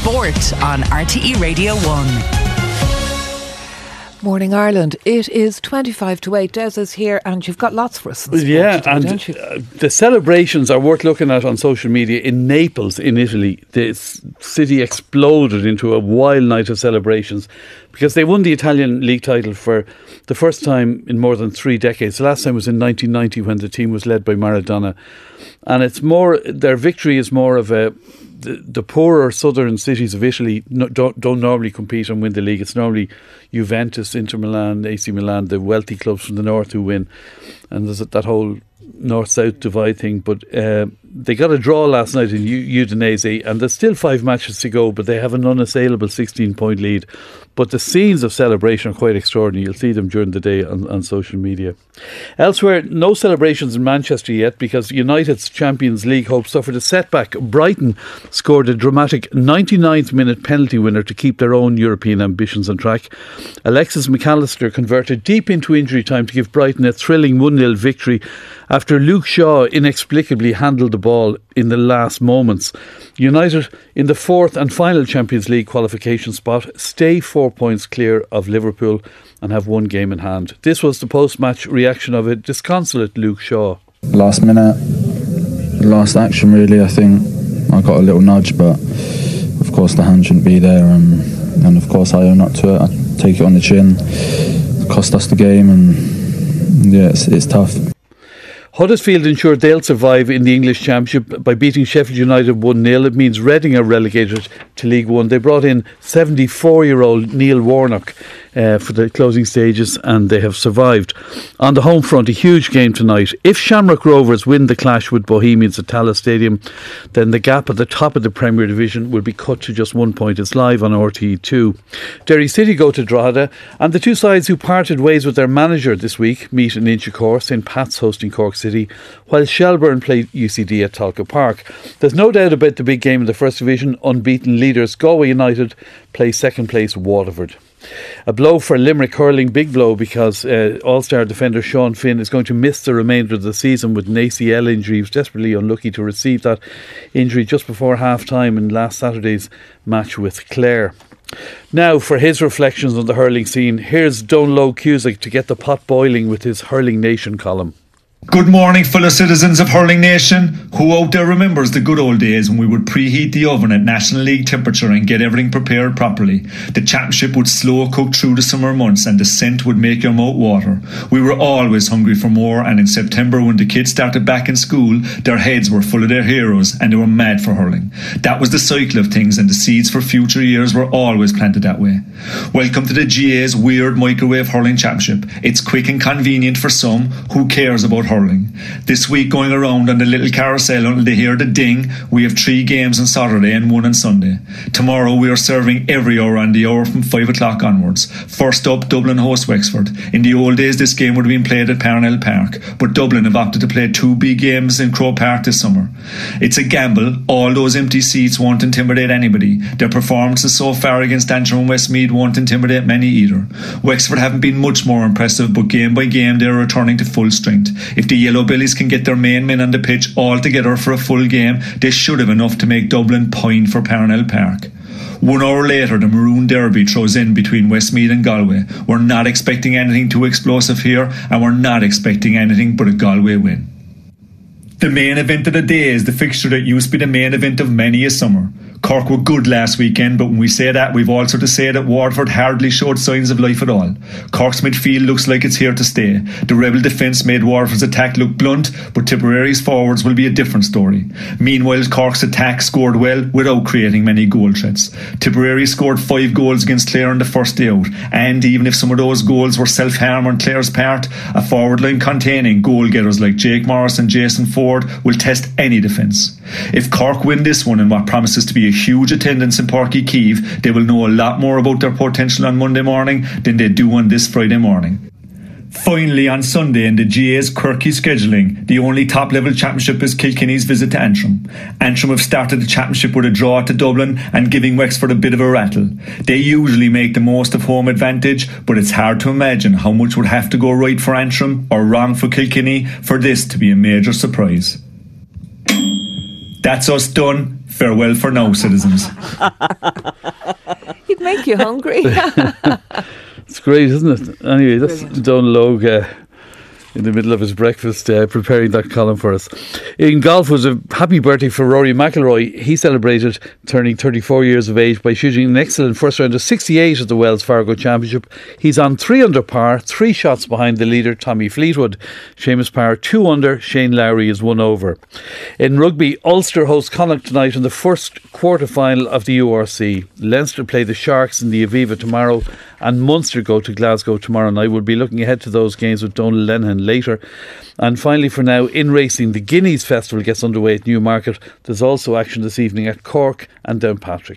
Sport on RTE Radio 1. Morning Ireland. It is 25 to 8. Des is here and you've got lots for us. Yeah, today, and don't you? The celebrations are worth looking at on social media. In Naples, in Italy, the city exploded into a wild night of celebrations because they won the Italian league title for the first time in more than 3 decades. The last time was in 1990 when the team was led by Maradona. And it's more, their victory is more of the poorer southern cities of Italy don't normally compete and win the league. It's normally Juventus, Inter Milan, AC Milan, the wealthy clubs from the north who win. And there's that whole north-south divide thing. But they got a draw last night in Udinese, and there's still 5 matches to go, but they have an unassailable 16-point lead. But the scenes of celebration are quite extraordinary. You'll see them during the day on social media. Elsewhere, no celebrations in Manchester yet because United's Champions League hope suffered a setback. Brighton scored a dramatic 99th minute penalty winner to keep their own European ambitions on track. Alexis McAllister converted deep into injury time to give Brighton a thrilling 1-0 victory after Luke Shaw inexplicably handled the ball in the last moments. United, in the 4th and final Champions League qualification spot, stay 4 points clear of Liverpool and have 1 game in hand. This was the post-match reaction of a disconsolate Luke Shaw. Last minute, last action really, I think I got a little nudge, but of course the hand shouldn't be there, and of course I own up to it. I take it on the chin. It cost us the game, and yeah, it's tough. Huddersfield ensured they'll survive in the English Championship by beating Sheffield United 1-0. It means Reading are relegated to League One. They brought in 74-year-old Neil Warnock for the closing stages, and they have survived. On the home front, a huge game tonight. If Shamrock Rovers win the clash with Bohemians at Tallaght Stadium, then the gap at the top of the Premier Division will be cut to just 1 point. It's live on RTE2. Derry City go to Drogheda, and the two sides who parted ways with their manager this week meet in Inchicore. St Pat's hosting Cork City, while Shelbourne play UCD at Talca Park. There's no doubt about the big game in the First Division. Unbeaten leaders Galway United play second place Waterford. A blow for Limerick hurling, big blow, because All-Star defender Sean Finn is going to miss the remainder of the season with an ACL injury. He was desperately unlucky to receive that injury just before half-time in last Saturday's match with Clare. Now, for his reflections on the hurling scene, here's Donlow Cusack to get the pot boiling with his Hurling Nation column. Good morning, fellow citizens of Hurling Nation. Who out there remembers the good old days when we would preheat the oven at National League temperature and get everything prepared properly? The championship would slow cook through the summer months and the scent would make your mouth water. We were always hungry for more, and in September, when the kids started back in school, their heads were full of their heroes and they were mad for hurling. That was the cycle of things, and the seeds for future years were always planted that way. Welcome to the GA's Weird Microwave Hurling Championship. It's quick and convenient for some. Who cares about hurling? This week, going around on the little carousel until they hear the ding, we have 3 games on Saturday and 1 on Sunday. Tomorrow we are serving every hour on the hour from 5 o'clock onwards. First up, Dublin host Wexford. In the old days this game would have been played at Parnell Park, but Dublin have opted to play 2 big games in Croke Park this summer. It's a gamble. All those empty seats won't intimidate anybody. Their performances so far against Antrim and Westmeath won't intimidate many either. Wexford haven't been much more impressive, but game by game they are returning to full strength. If the Yellow Bellies can get their main men on the pitch all together for a full game, they should have enough to make Dublin pine for Parnell Park. 1 hour later, the Maroon Derby throws in between Westmeath and Galway. We're not expecting anything too explosive here, and we're not expecting anything but a Galway win. The main event of the day is the fixture that used to be the main event of many a summer. Cork were good last weekend, but when we say that, we've also to say that Waterford hardly showed signs of life at all. Cork's midfield looks like it's here to stay. The rebel defence made Waterford's attack look blunt, but Tipperary's forwards will be a different story. Meanwhile, Cork's attack scored well without creating many goal threats. Tipperary scored 5 goals against Clare on the first day out, and even if some of those goals were self-harm on Clare's part, a forward line containing goal-getters like Jake Morris and Jason Ford will test any defence. If Cork win this one in what promises to be a huge attendance in Páirc Uí Chaoimh, they will know a lot more about their potential on Monday morning than they do on this Friday morning. Finally, on Sunday in the GA's quirky scheduling, the only top-level championship is Kilkenny's visit to Antrim. Antrim have started the championship with a draw to Dublin and giving Wexford a bit of a rattle. They usually make the most of home advantage, but it's hard to imagine how much would have to go right for Antrim or wrong for Kilkenny for this to be a major surprise. That's us done. Farewell for now, citizens. He'd make you hungry. It's great, isn't it? Anyway, that's Donal Logue in the middle of his breakfast preparing that column for us. In golf was a happy birthday for Rory McIlroy. He celebrated turning 34 years of age by shooting an excellent first round of 68 at the Wells Fargo Championship. He's on 3 under par, 3 shots behind the leader Tommy Fleetwood. Seamus Power 2 under, Shane Lowry is 1 over. In rugby, Ulster host Connacht tonight in the first quarter-final of the URC. Leinster play the Sharks in the Aviva tomorrow, and Munster go to Glasgow tomorrow night. We'll be looking ahead to those games with Donal Lenihan later. And finally, for now, in racing, the Guineas Festival gets underway at Newmarket. There's also action this evening at Cork and Downpatrick.